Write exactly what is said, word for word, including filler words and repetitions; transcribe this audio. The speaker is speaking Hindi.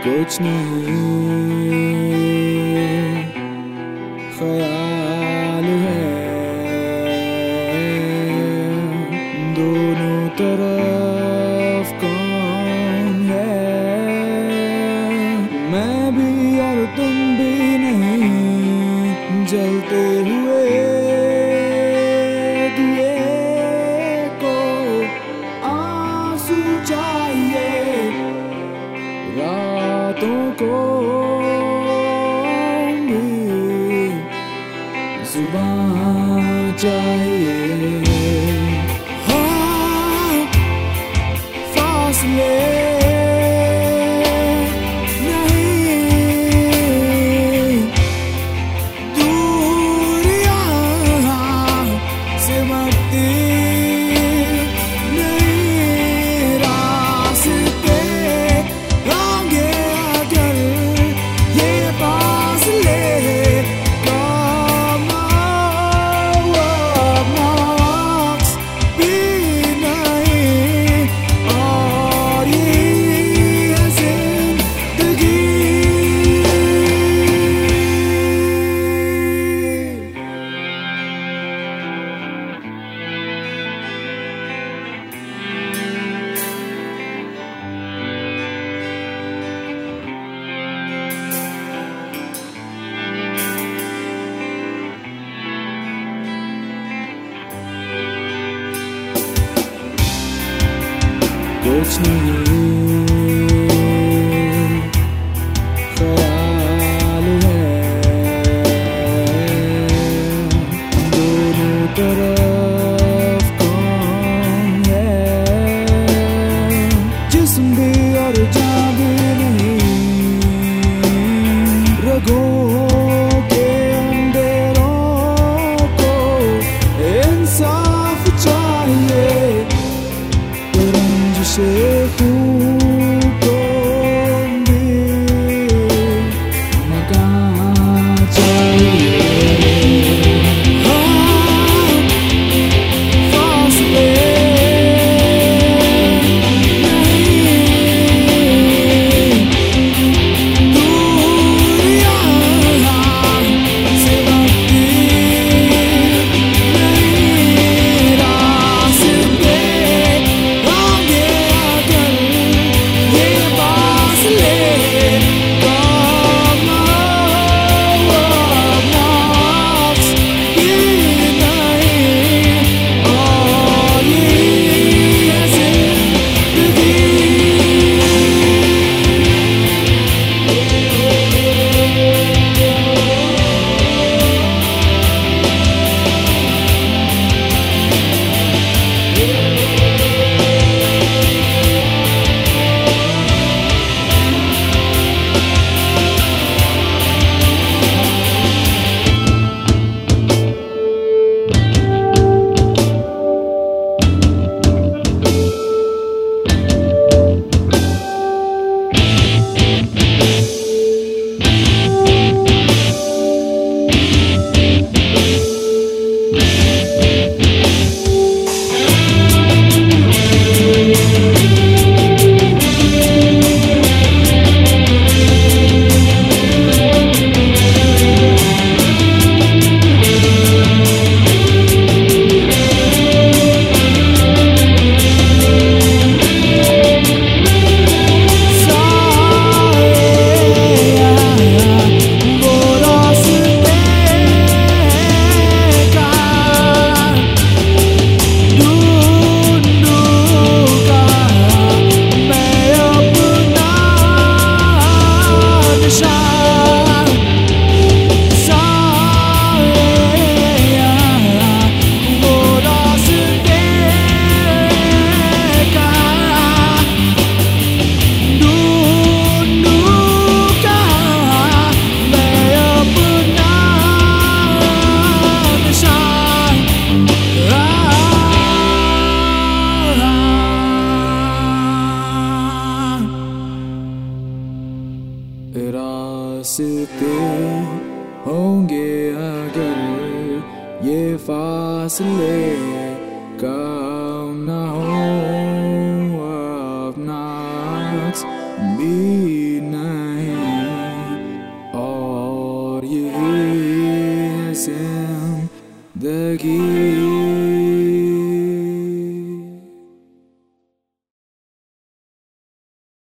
कुछ नहीं ख्याल है दोनों तरफ कौन है, मैं भी और तुम भी नहीं, जलते हुए दिए को आंसू चाहिए, रातों को भी जुबान चाहिए। हाँ, फासले नहीं, दूरियां सिमटती नहीं, रास्ते होंगे अगर ये फासले कम मार्क्स भी नहीं, और ये है जिंदगी। कुछ नहीं ख्याल है दोनों तरफ कौन है, जिस्म भी और जान भी नहीं, रगों के अंधेरों को इंसाफ चाहिए, से खूब को भी मकान चाहिए। हाँ, फासले नहीं, दूरियां सिमटती नहीं, रास्ते होंगे अगर ये फासले कम मार्क्स भी नहीं, और ये है जिंदगी। रास्ते होंगे अगर ये फासले कम ना हो, अपना भी नहीं। जिंदगी।